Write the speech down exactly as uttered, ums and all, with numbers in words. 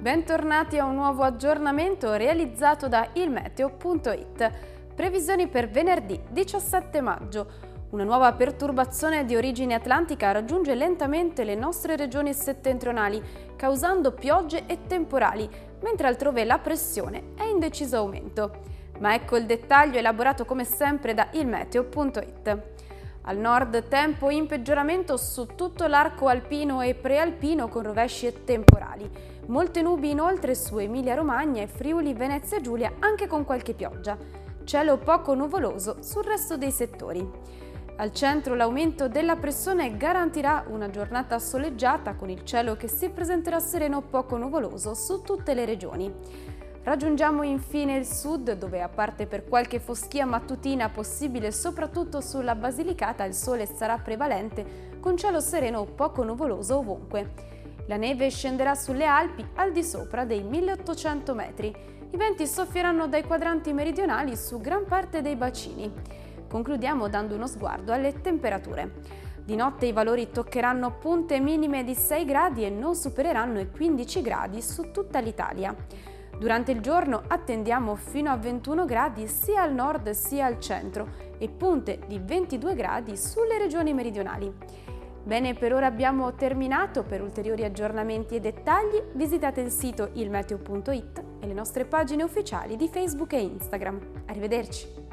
Bentornati a un nuovo aggiornamento realizzato da il meteo punto it. Previsioni per venerdì diciassette maggio. Una nuova perturbazione di origine atlantica raggiunge lentamente le nostre regioni settentrionali, causando piogge e temporali, mentre altrove la pressione è in deciso aumento. Ma ecco il dettaglio elaborato come sempre da il meteo punto it. Al nord tempo in peggioramento su tutto l'arco alpino e prealpino con rovesci e temporali. Molte nubi inoltre su Emilia-Romagna e Friuli Venezia Giulia anche con qualche pioggia. Cielo poco nuvoloso sul resto dei settori. Al centro l'aumento della pressione garantirà una giornata soleggiata con il cielo che si presenterà sereno poco nuvoloso su tutte le regioni. Raggiungiamo infine il sud, dove a parte per qualche foschia mattutina possibile soprattutto sulla Basilicata, il sole sarà prevalente con cielo sereno poco nuvoloso ovunque. La neve scenderà sulle Alpi al di sopra dei milleottocento metri. I venti soffieranno dai quadranti meridionali su gran parte dei bacini. Concludiamo dando uno sguardo alle temperature. Di notte i valori toccheranno punte minime di sei gradi e non supereranno i quindici gradi su tutta l'Italia. Durante il giorno attendiamo fino a ventuno gradi sia al nord sia al centro e punte di ventidue gradi sulle regioni meridionali. Bene, per ora abbiamo terminato. Per ulteriori aggiornamenti e dettagli visitate il sito il meteo punto it e le nostre pagine ufficiali di Facebook e Instagram. Arrivederci!